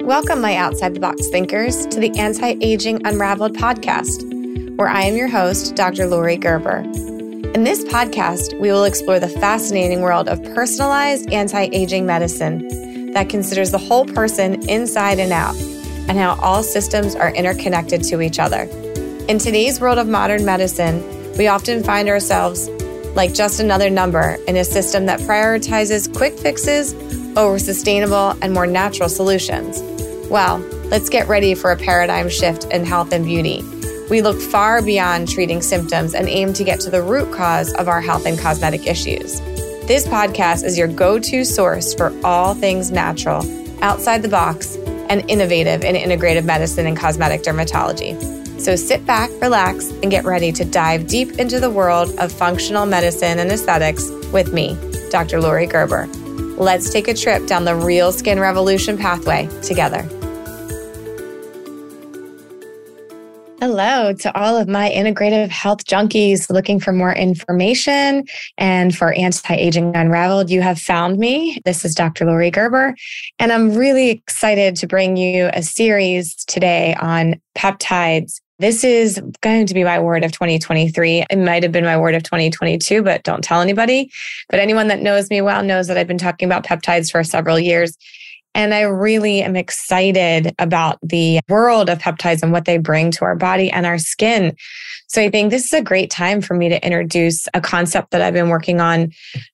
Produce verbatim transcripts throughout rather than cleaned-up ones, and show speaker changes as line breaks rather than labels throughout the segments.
Welcome, my outside the box thinkers, to the Anti-Aging Unraveled podcast, where I am your host, Doctor Lori Gerber. In this podcast, we will explore the fascinating world of personalized anti-aging medicine that considers the whole person inside and out, and how all systems are interconnected to each other. In today's world of modern medicine, we often find ourselves like just another number in a system that prioritizes quick fixes over sustainable and more natural solutions. Well, let's get ready for a paradigm shift in health and beauty. We look far beyond treating symptoms and aim to get to the root cause of our health and cosmetic issues. This podcast is your go-to source for all things natural, outside the box, and innovative in integrative medicine and cosmetic dermatology. So sit back, relax, and get ready to dive deep into the world of functional medicine and aesthetics with me, Doctor Lori Gerber. Let's take a trip down the real skin revolution pathway together. Hello to all of my integrative health junkies looking for more information and for Anti-Aging Unraveled. You have found me. This is Doctor Lori Gerber, and I'm really excited to bring you a series today on peptides. This is going to be my word of twenty twenty-three. It might have been my word of twenty twenty-two, but don't tell anybody. But anyone that knows me well knows that I've been talking about peptides for several years. And I really am excited about the world of peptides and what they bring to our body and our skin. So I think this is a great time for me to introduce a concept that I've been working on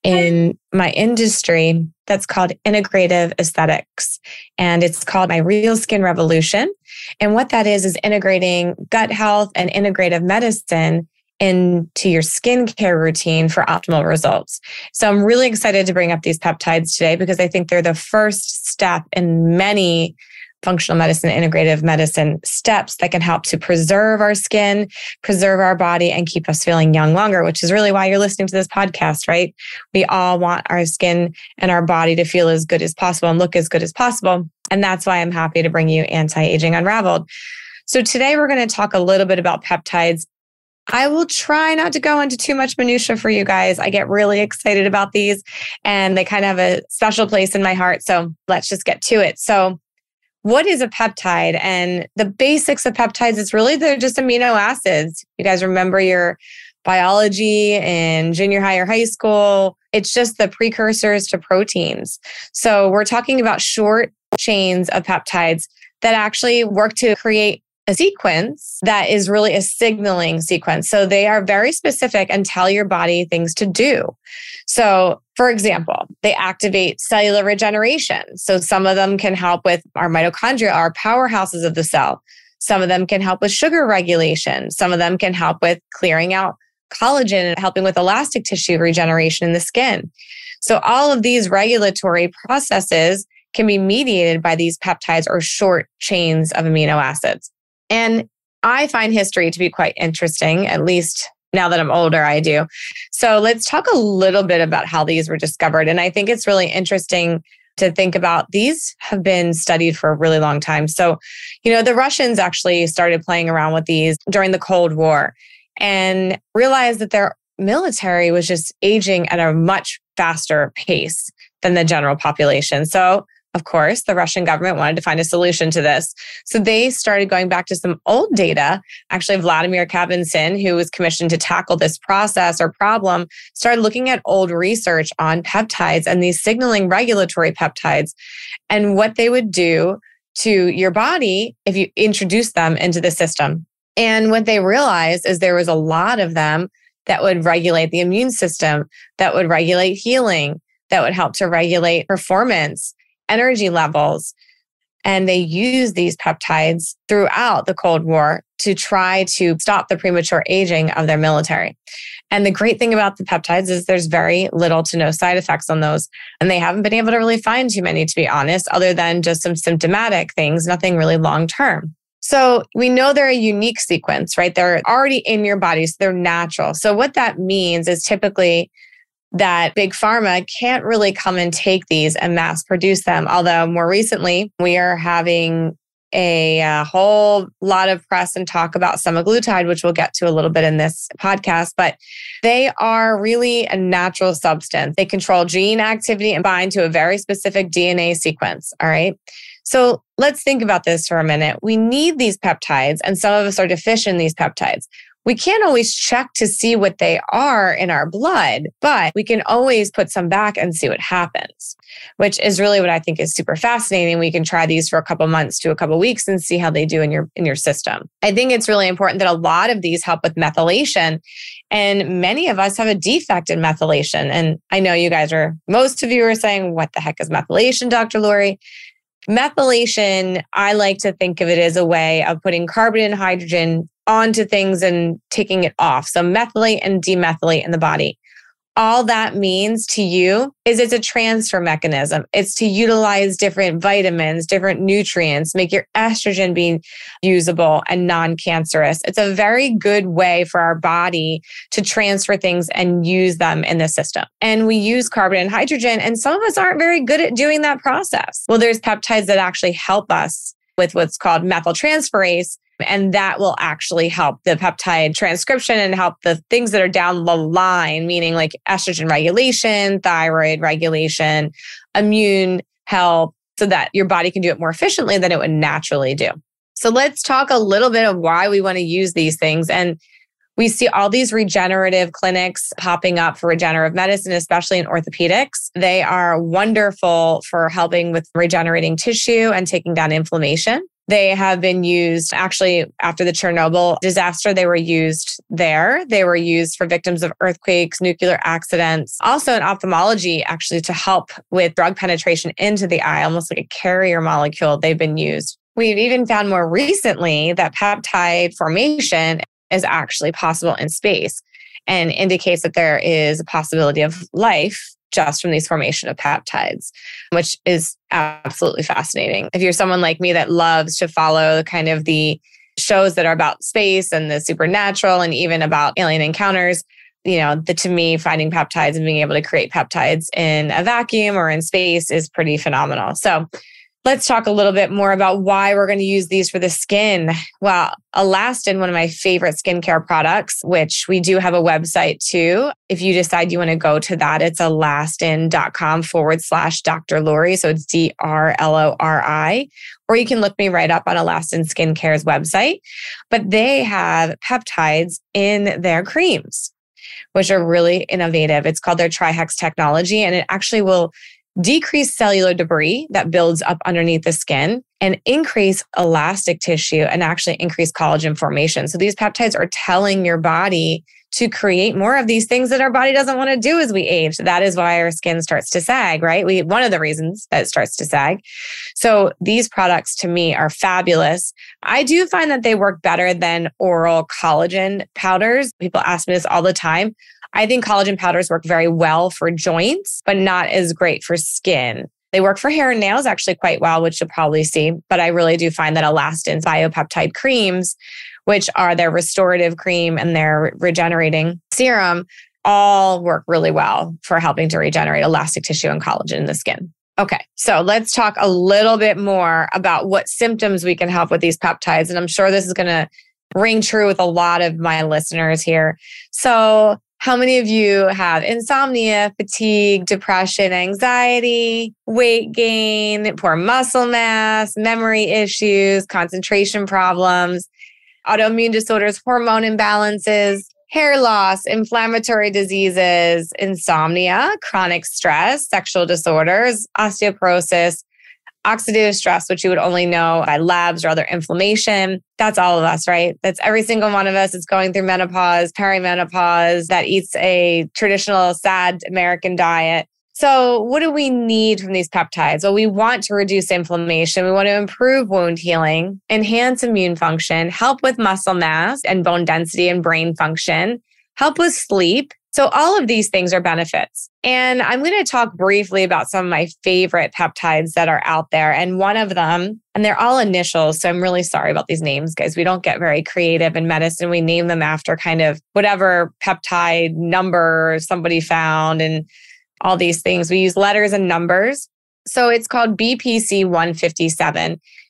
in my industry that's called integrative aesthetics. And it's called my Real Skin Revolution. And what that is, is integrating gut health and integrative medicine into your skincare routine for optimal results. So I'm really excited to bring up these peptides today because I think they're the first step in many functional medicine, integrative medicine steps that can help to preserve our skin, preserve our body, and keep us feeling young longer, which is really why you're listening to this podcast, right? We all want our skin and our body to feel as good as possible and look as good as possible. And that's why I'm happy to bring you Anti-Aging Unraveled. So today we're going to talk a little bit about peptides. I will try not to go into too much minutia for you guys. I get really excited about these and they kind of have a special place in my heart. So let's just get to it. So what is a peptide? And the basics of peptides is really they're just amino acids. You guys remember your biology in junior high or high school. It's just the precursors to proteins. So we're talking about short chains of peptides that actually work to create a sequence that is really a signaling sequence. So they are very specific and tell your body things to do. So for example, they activate cellular regeneration. So some of them can help with our mitochondria, our powerhouses of the cell. Some of them can help with sugar regulation. Some of them can help with clearing out collagen and helping with elastic tissue regeneration in the skin. So all of these regulatory processes can be mediated by these peptides or short chains of amino acids. And I find history to be quite interesting, at least now that I'm older, I do. So let's talk a little bit about how these were discovered. And I think it's really interesting to think about. These have been studied for a really long time. So, you know, the Russians actually started playing around with these during the Cold War and realized that their military was just aging at a much faster pace than the general population. So of course, the Russian government wanted to find a solution to this. So they started going back to some old data. Actually, Vladimir Kabat-Zinn, who was commissioned to tackle this process or problem, started looking at old research on peptides and these signaling regulatory peptides and what they would do to your body if you introduce them into the system. And what they realized is there was a lot of them that would regulate the immune system, that would regulate healing, that would help to regulate performance, energy levels. And they use these peptides throughout the Cold War to try to stop the premature aging of their military. And the great thing about the peptides is there's very little to no side effects on those. And they haven't been able to really find too many, to be honest, other than just some symptomatic things, nothing really long-term. So we know they're a unique sequence, right? They're already in your body, so they're natural. So what that means is typically that big pharma can't really come and take these and mass produce them. Although more recently, we are having a, a whole lot of press and talk about semaglutide, which we'll get to a little bit in this podcast, but they are really a natural substance. They control gene activity and bind to a very specific D N A sequence. All right. So let's think about this for a minute. We need these peptides, and some of us are deficient in these peptides. We can't always check to see what they are in our blood, but we can always put some back and see what happens, which is really what I think is super fascinating. We can try these for a couple months to a couple weeks and see how they do in your in your system. I think it's really important that a lot of these help with methylation, and many of us have a defect in methylation. And I know you guys are, most of you are saying, what the heck is methylation, Doctor Lori? Methylation, I like to think of it as a way of putting carbon and hydrogen onto things and taking it off. So methylate and demethylate in the body. All that means to you is it's a transfer mechanism. It's to utilize different vitamins, different nutrients, make your estrogen be usable and non-cancerous. It's a very good way for our body to transfer things and use them in the system. And we use carbon and hydrogen, and some of us aren't very good at doing that process. Well, there's peptides that actually help us with what's called methyltransferase. And that will actually help the peptide transcription and help the things that are down the line, meaning like estrogen regulation, thyroid regulation, immune health, so that your body can do it more efficiently than it would naturally do. So let's talk a little bit of why we want to use these things. And we see all these regenerative clinics popping up for regenerative medicine, especially in orthopedics. They are wonderful for helping with regenerating tissue and taking down inflammation. They have been used actually after the Chernobyl disaster. They were used there. They were used for victims of earthquakes, nuclear accidents, also in ophthalmology, actually to help with drug penetration into the eye, almost like a carrier molecule. They've been used. We've even found more recently that peptide formation is actually possible in space and indicates that there is a possibility of life just from these formation of peptides, which is absolutely fascinating. If you're someone like me that loves to follow kind of the shows that are about space and the supernatural and even about alien encounters, you know, the, to me, finding peptides and being able to create peptides in a vacuum or in space is pretty phenomenal. So let's talk a little bit more about why we're going to use these for the skin. Well, Alastin, one of my favorite skincare products, which we do have a website too. If you decide you want to go to that, it's alastin.com forward slash Doctor Lori. So it's D R L O R I. Or you can look me right up on Alastin Skincare's website. But they have peptides in their creams, which are really innovative. It's called their Trihex technology, and it actually will decrease cellular debris that builds up underneath the skin and increase elastic tissue and actually increase collagen formation. So these peptides are telling your body to create more of these things that our body doesn't want to do as we age. That is why our skin starts to sag, right? We one of the reasons that it starts to sag. So these products to me are fabulous. I do find that they work better than oral collagen powders. People ask me this all the time. I think collagen powders work very well for joints, but not as great for skin. They work for hair and nails actually quite well, which you'll probably see. But I really do find that Alastin's biopeptide creams, which are their restorative cream and their regenerating serum, all work really well for helping to regenerate elastic tissue and collagen in the skin. Okay, so let's talk a little bit more about what symptoms we can help with these peptides. And I'm sure this is going to ring true with a lot of my listeners here. So how many of you have insomnia, fatigue, depression, anxiety, weight gain, poor muscle mass, memory issues, concentration problems, autoimmune disorders, hormone imbalances, hair loss, inflammatory diseases, insomnia, chronic stress, sexual disorders, osteoporosis, oxidative stress, which you would only know by labs or other inflammation? That's all of us, right? That's every single one of us that's going through menopause, perimenopause, that eats a traditional sad American diet. So what do we need from these peptides? Well, we want to reduce inflammation. We want to improve wound healing, enhance immune function, help with muscle mass and bone density and brain function, help with sleep. So all of these things are benefits. And I'm going to talk briefly about some of my favorite peptides that are out there. And one of them, and they're all initials, so I'm really sorry about these names, guys. We don't get very creative in medicine. We name them after kind of whatever peptide number somebody found and all these things. We use letters and numbers. So it's called B P C one fifty-seven.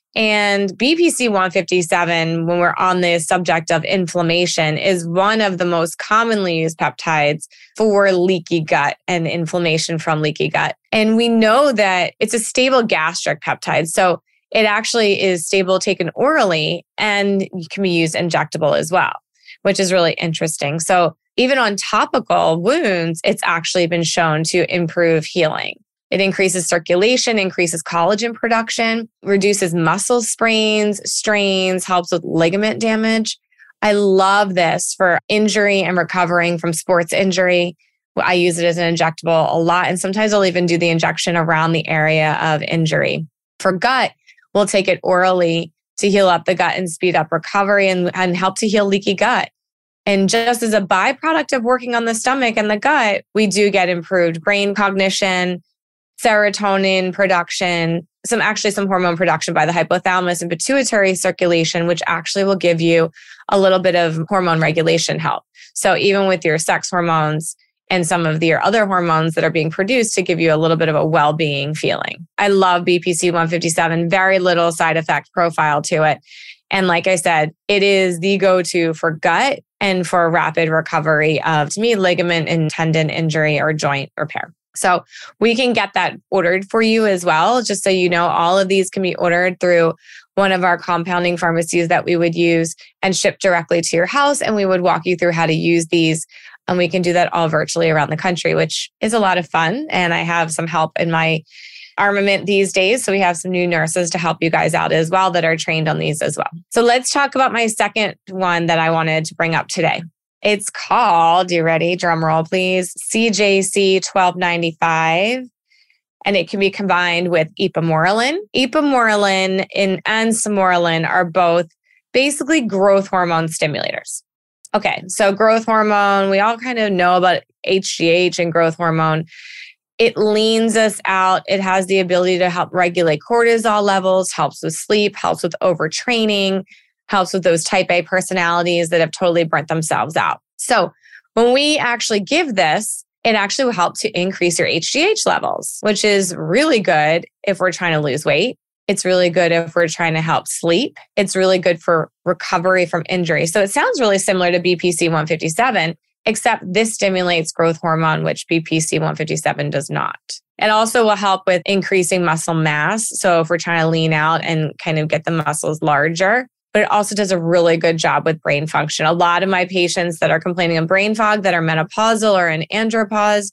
And B P C one fifty-seven, when we're on the subject of inflammation, is one of the most commonly used peptides for leaky gut and inflammation from leaky gut. And we know that it's a stable gastric peptide. So it actually is stable taken orally and can be used injectable as well, which is really interesting. So even on topical wounds, it's actually been shown to improve healing. It increases circulation, increases collagen production, reduces muscle sprains, strains, helps with ligament damage. I love this for injury and recovering from sports injury. I use it as an injectable a lot, and sometimes I'll even do the injection around the area of injury. For gut, we'll take it orally to heal up the gut and speed up recovery and, and help to heal leaky gut. And just as a byproduct of working on the stomach and the gut, we do get improved brain cognition, serotonin production, some actually some hormone production by the hypothalamus and pituitary circulation, which actually will give you a little bit of hormone regulation help. So even with your sex hormones and some of your other hormones that are being produced to give you a little bit of a well-being feeling. I love B P C one fifty-seven, very little side effect profile to it. And like I said, it is the go-to for gut and for rapid recovery of, to me, ligament and tendon injury or joint repair. So we can get that ordered for you as well. Just so you know, all of these can be ordered through one of our compounding pharmacies that we would use and ship directly to your house. And we would walk you through how to use these. And we can do that all virtually around the country, which is a lot of fun. And I have some help in my armament these days. So we have some new nurses to help you guys out as well that are trained on these as well. So let's talk about my second one that I wanted to bring up today. It's called, you ready? Drum roll, please. C J C twelve ninety-five. And it can be combined with ipamorelin. Ipamorelin and, and samorelin are both basically growth hormone stimulators. Okay, so growth hormone, we all kind of know about H G H and growth hormone. It leans us out. It has the ability to help regulate cortisol levels, helps with sleep, helps with overtraining, helps with those type A personalities that have totally burnt themselves out. So when we actually give this, it actually will help to increase your H G H levels, which is really good if we're trying to lose weight. It's really good if we're trying to help sleep. It's really good for recovery from injury. So it sounds really similar to B P C one fifty-seven, except this stimulates growth hormone, which B P C one fifty-seven does not. It also will help with increasing muscle mass. So if we're trying to lean out and kind of get the muscles larger, but it also does a really good job with brain function. A lot of my patients that are complaining of brain fog that are menopausal or in andropause,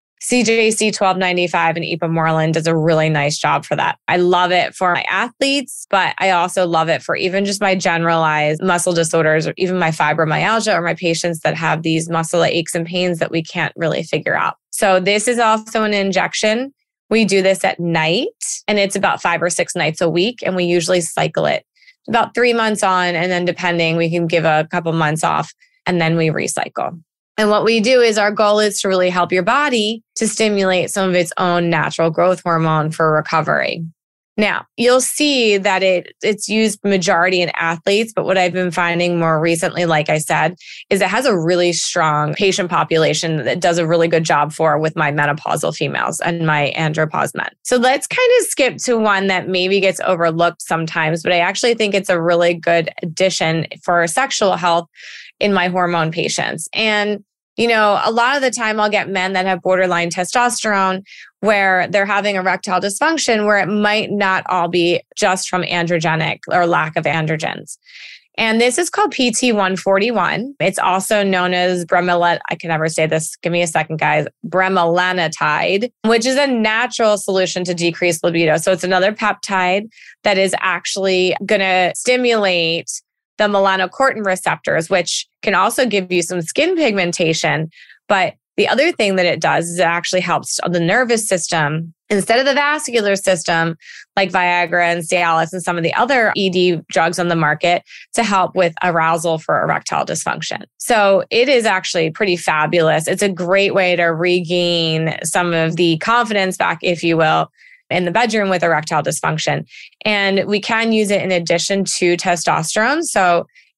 C J C twelve ninety-five and ipamorelin does a really nice job for that. I love it for my athletes, but I also love it for even just my generalized muscle disorders or even my fibromyalgia or my patients that have these muscle aches and pains that we can't really figure out. So this is also an injection. We do this at night and it's about five or six nights a week. And we usually cycle it about three months on. And then depending, we can give a couple months off and then we recycle. And what we do is our goal is to really help your body to stimulate some of its own natural growth hormone for recovery. Now, you'll see that it it's used majority in athletes, but what I've been finding more recently, like I said, is it has a really strong patient population that does a really good job for with my menopausal females and my andropause men. So let's kind of skip to one that maybe gets overlooked sometimes, but I actually think it's a really good addition for sexual health in my hormone patients. And you know, a lot of the time I'll get men that have borderline testosterone where they're having erectile dysfunction where it might not all be just from androgenic or lack of androgens. And this is called P T one forty-one. It's also known as bremelanotide. I can never say this. Give me a second, guys. Bremelanotide, which is a natural solution to decrease libido. So it's another peptide that is actually going to stimulate the melanocortin receptors, which can also give you some skin pigmentation. But the other thing that it does is it actually helps on the nervous system instead of the vascular system, like Viagra and Cialis and some of the other E D drugs on the market to help with arousal for erectile dysfunction. So it is actually pretty fabulous. It's a great way to regain some of the confidence back, if you will, in the bedroom with erectile dysfunction. And we can use it in addition to testosterone. So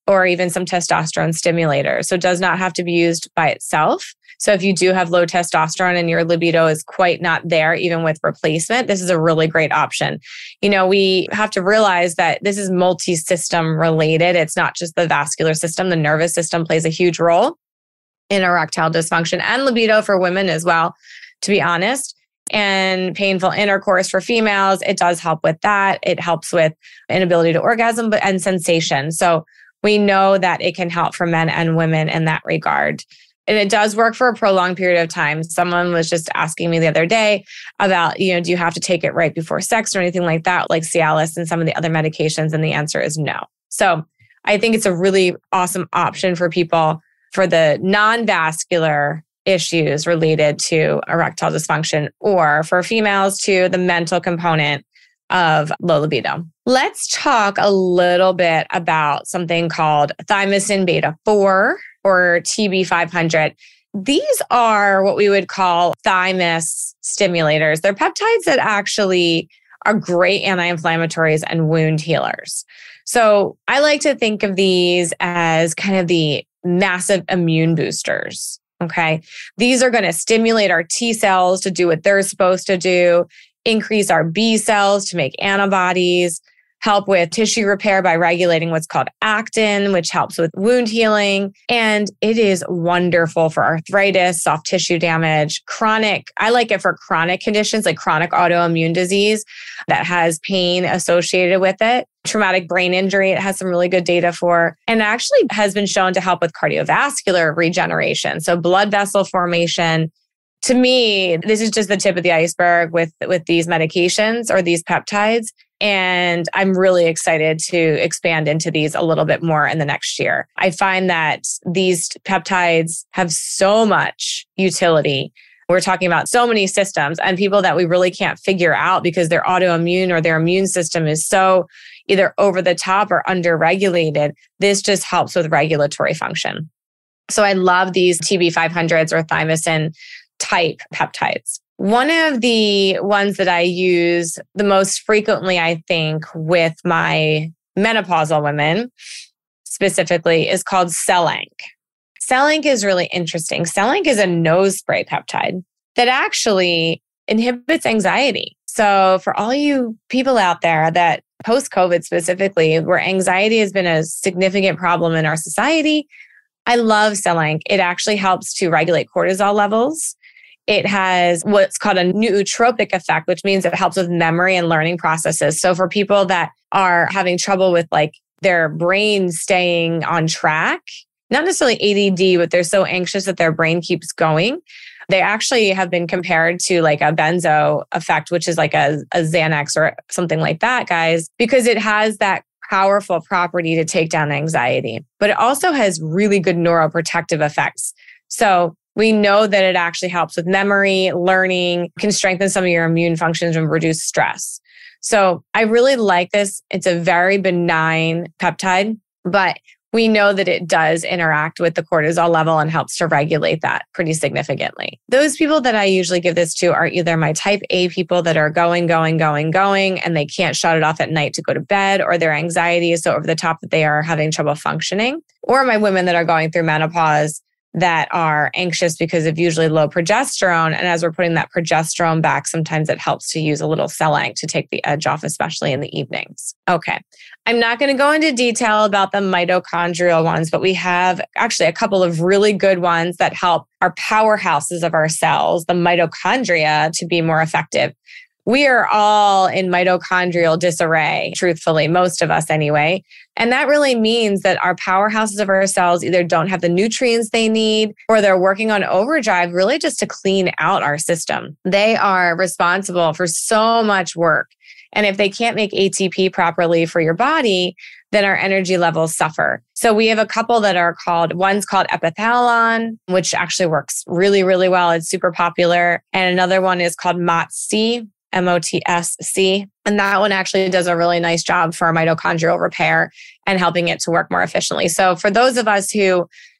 or even some testosterone stimulators. So it does not have to be used by itself. So if you do have low testosterone and your libido is quite not there, even with replacement, this is a really great option. You know, we have to realize that this is multi-system related. It's not just the vascular system. The nervous system plays a huge role in erectile dysfunction and libido for women as well, to be honest. And painful intercourse for females, it does help with that. It helps with inability to orgasm but and sensation. So we know that it can help for men and women in that regard. And it does work for a prolonged period of time. Someone was just asking me the other day about, you know, do you have to take it right before sex or anything like that, like Cialis and some of the other medications? And the answer is no. So I think it's a really awesome option for people for the non-vascular issues related to erectile dysfunction, or for females to the mental component of low libido. Let's talk a little bit about something called thymosin beta four or T B five hundred. These are what we would call thymus stimulators. They're peptides that actually are great anti-inflammatories and wound healers. So I like to think of these as kind of the massive immune boosters. Okay. These are going to stimulate our T cells to do what they're supposed to do, increase our B cells to make antibodies, help with tissue repair by regulating what's called actin, which helps with wound healing. And it is wonderful for arthritis, soft tissue damage, chronic. I like it for chronic conditions like chronic autoimmune disease that has pain associated with it. Traumatic brain injury, it has some really good data for, and actually has been shown to help with cardiovascular regeneration. So blood vessel formation. To me, this is just the tip of the iceberg with, with these medications or these peptides. And I'm really excited to expand into these a little bit more in the next year. I find that these peptides have so much utility. We're talking about so many systems and people that we really can't figure out because their autoimmune or their immune system is so either over the top or underregulated. This just helps with regulatory function. So I love these T B five hundreds or thymosin type peptides. One of the ones that I use the most frequently, I think, with my menopausal women specifically is called Cellank. Cellank is really interesting. Cellank is a nose spray peptide that actually inhibits anxiety. So for all you people out there that post-COVID specifically, where anxiety has been a significant problem in our society, I love Cellank. It actually helps to regulate cortisol levels. It has what's called a nootropic effect, which means it helps with memory and learning processes. So for people that are having trouble with like their brain staying on track, not necessarily A D D, but they're so anxious that their brain keeps going, they actually have been compared to like a benzo effect, which is like a, a Xanax or something like that, guys, because it has that powerful property to take down anxiety, but it also has really good neuroprotective effects. So we know that it actually helps with memory, learning, can strengthen some of your immune functions and reduce stress. So I really like this. It's a very benign peptide, but we know that it does interact with the cortisol level and helps to regulate that pretty significantly. Those people that I usually give this to are either my type A people that are going, going, going, going, and they can't shut it off at night to go to bed, or their anxiety is so over the top that they are having trouble functioning, or my women that are going through menopause that are anxious because of usually low progesterone. And as we're putting that progesterone back, sometimes it helps to use a little Cellank to take the edge off, especially in the evenings. Okay. I'm not going to go into detail about the mitochondrial ones, but we have actually a couple of really good ones that help our powerhouses of our cells, the mitochondria, to be more effective. We are all in mitochondrial disarray, truthfully, most of us anyway. And that really means that our powerhouses of our cells either don't have the nutrients they need, or they're working on overdrive really just to clean out our system. They are responsible for so much work. And if they can't make A T P properly for your body, then our energy levels suffer. So we have a couple that are called, one's called Epithalon, which actually works really, really well. It's super popular. And another one is called M O T S C. M O T S C. And that one actually does a really nice job for mitochondrial repair and helping it to work more efficiently. So for those of us who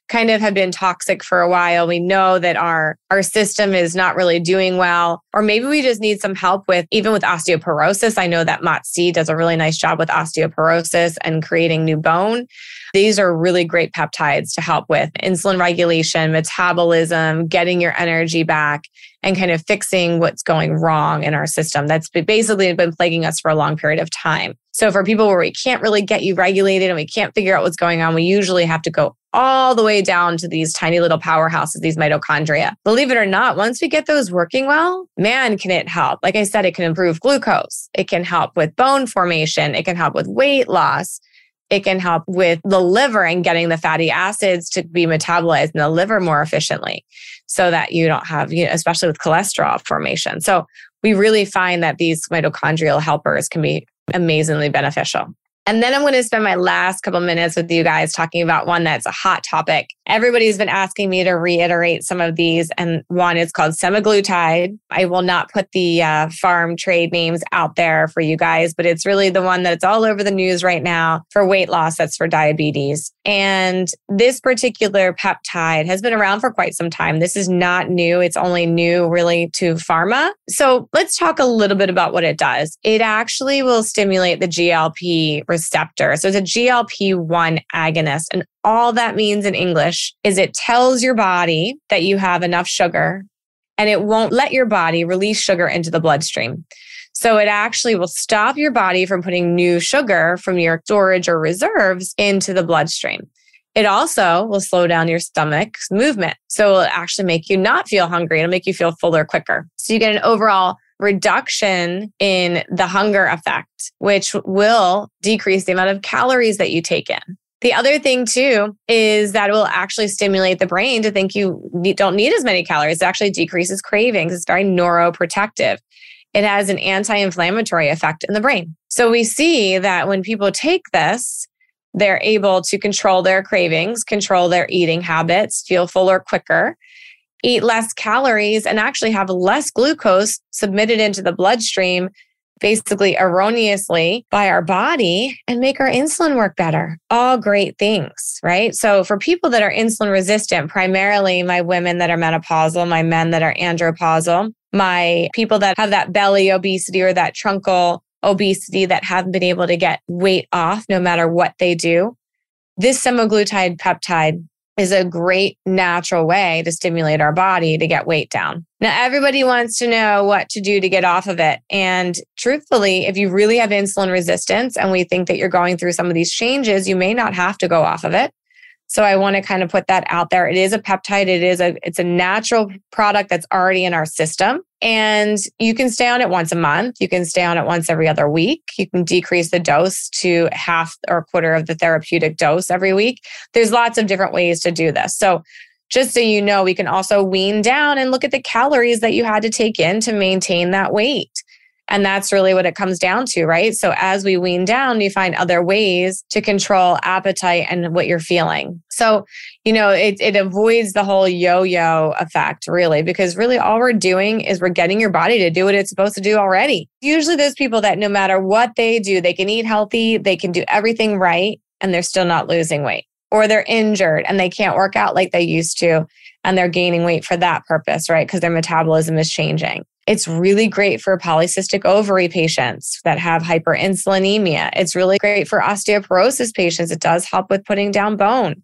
kind of have been toxic for a while. We know that our, our system is not really doing well, or maybe we just need some help with, even with osteoporosis. I know that M O T C does a really nice job with osteoporosis and creating new bone. These are really great peptides to help with insulin regulation, metabolism, getting your energy back, and kind of fixing what's going wrong in our system. That's basically been plaguing us for a long period of time. So for people where we can't really get you regulated and we can't figure out what's going on, we usually have to go all the way down to these tiny little powerhouses, these mitochondria. Believe it or not, once we get those working well, man, can it help. Like I said, it can improve glucose. It can help with bone formation. It can help with weight loss. It can help with the liver and getting the fatty acids to be metabolized in the liver more efficiently so that you don't have, you know, especially with cholesterol formation. So we really find that these mitochondrial helpers can be amazingly beneficial. And then I'm going to spend my last couple minutes with you guys talking about one that's a hot topic. Everybody's been asking me to reiterate some of these, and one is called semaglutide. I will not put the uh, farm trade names out there for you guys, but it's really the one that's all over the news right now for weight loss. That's for diabetes. And this particular peptide has been around for quite some time. This is not new. It's only new really to pharma. So let's talk a little bit about what it does. It actually will stimulate the G L P receptor. So it's a G L P one agonist. And all that means in English is it tells your body that you have enough sugar, and it won't let your body release sugar into the bloodstream. So it actually will stop your body from putting new sugar from your storage or reserves into the bloodstream. It also will slow down your stomach's movement. So it will actually make you not feel hungry. It'll make you feel fuller quicker. So you get an overall reduction in the hunger effect, which will decrease the amount of calories that you take in. The other thing too is that it will actually stimulate the brain to think you don't need as many calories. It actually decreases cravings. It's very neuroprotective. It has an anti-inflammatory effect in the brain. So we see that when people take this, they're able to control their cravings, control their eating habits, feel fuller quicker, eat less calories, and actually have less glucose submitted into the bloodstream, basically erroneously by our body, and make our insulin work better. All great things, right? So for people that are insulin resistant, primarily my women that are menopausal, my men that are andropausal, my people that have that belly obesity or that truncal obesity that haven't been able to get weight off no matter what they do, this semaglutide peptide is a great natural way to stimulate our body to get weight down. Now, everybody wants to know what to do to get off of it. And truthfully, if you really have insulin resistance and we think that you're going through some of these changes, you may not have to go off of it. So I want to kind of put that out there. It is a peptide. It is a, it's a natural product that's already in our system. And you can stay on it once a month. You can stay on it once every other week. You can decrease the dose to half or a quarter of the therapeutic dose every week. There's lots of different ways to do this. So just so you know, we can also wean down and look at the calories that you had to take in to maintain that weight. And that's really what it comes down to, right? So as we wean down, you find other ways to control appetite and what you're feeling. So, you know, it, it avoids the whole yo-yo effect, really, because really all we're doing is we're getting your body to do what it's supposed to do already. Usually there's people that no matter what they do, they can eat healthy, they can do everything right, and they're still not losing weight. Or they're injured and they can't work out like they used to, and they're gaining weight for that purpose, right? Because their metabolism is changing. It's really great for polycystic ovary patients that have hyperinsulinemia. It's really great for osteoporosis patients. It does help with putting down bone.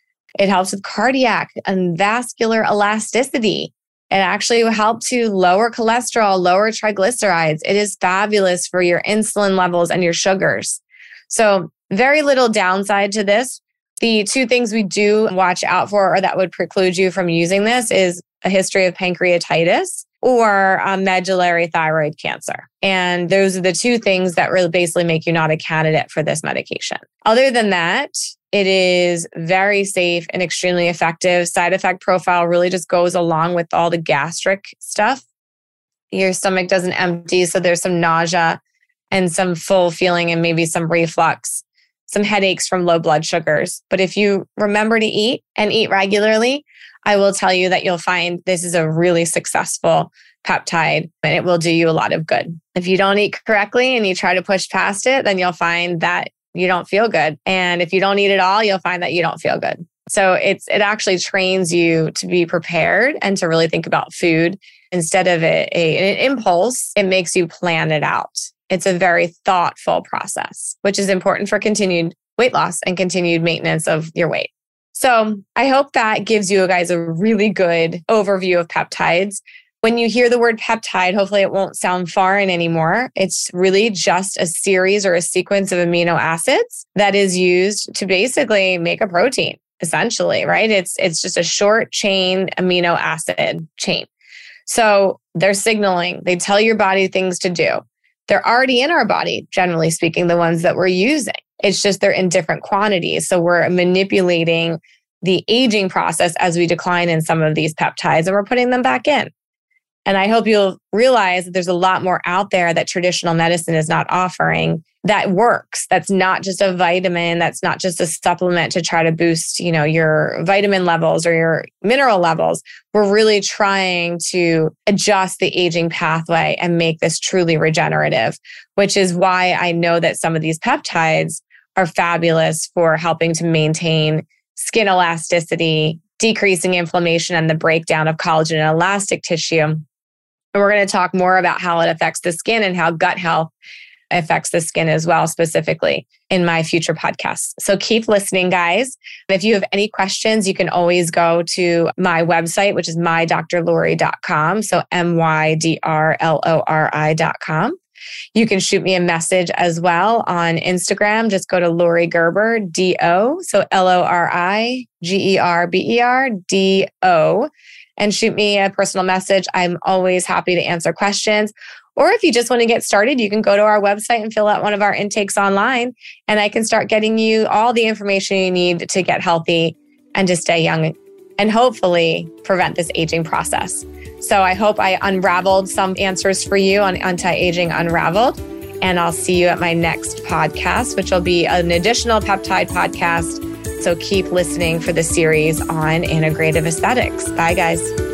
It helps with cardiac and vascular elasticity. It actually will help to lower cholesterol, lower triglycerides. It is fabulous for your insulin levels and your sugars. So very little downside to this. The two things we do watch out for or that would preclude you from using this is a history of pancreatitis or um, medullary thyroid cancer. And those are the two things that really basically make you not a candidate for this medication. Other than that, it is very safe and extremely effective. Side effect profile really just goes along with all the gastric stuff. Your stomach doesn't empty, so there's some nausea and some full feeling and maybe some reflux, some headaches from low blood sugars. But if you remember to eat and eat regularly, I will tell you that you'll find this is a really successful peptide and it will do you a lot of good. If you don't eat correctly and you try to push past it, then you'll find that you don't feel good. And if you don't eat at all, you'll find that you don't feel good. So it's it actually trains you to be prepared and to really think about food instead of a, a, an impulse. It makes you plan it out. It's a very thoughtful process, which is important for continued weight loss and continued maintenance of your weight. So I hope that gives you guys a really good overview of peptides. When you hear the word peptide, hopefully it won't sound foreign anymore. It's really just a series or a sequence of amino acids that is used to basically make a protein, essentially, right? It's, it's just a short chain amino acid chain. So they're signaling, they tell your body things to do. They're already in our body, generally speaking, the ones that we're using. It's just they're in different quantities. So we're manipulating the aging process as we decline in some of these peptides and we're putting them back in. And I hope you'll realize that there's a lot more out there that traditional medicine is not offering that works. That's not just a vitamin. That's not just a supplement to try to boost, you know, your vitamin levels or your mineral levels. We're really trying to adjust the aging pathway and make this truly regenerative, which is why I know that some of these peptides are fabulous for helping to maintain skin elasticity, decreasing inflammation, and the breakdown of collagen and elastic tissue. And we're going to talk more about how it affects the skin and how gut health affects the skin as well, specifically in my future podcasts. So keep listening, guys. If you have any questions, you can always go to my website, which is my dr lori dot com. So M Y D R L O R I dot com. You can shoot me a message as well on Instagram. Just go to Lori Gerber, D O. So L O R I G E R B E R D O. And shoot me a personal message. I'm always happy to answer questions. Or if you just want to get started, you can go to our website and fill out one of our intakes online. And I can start getting you all the information you need to get healthy and to stay young and hopefully prevent this aging process. So I hope I unraveled some answers for you on Anti-Aging Unraveled. And I'll see you at my next podcast, which will be an additional peptide podcast. So keep listening for the series on integrative aesthetics. Bye, guys.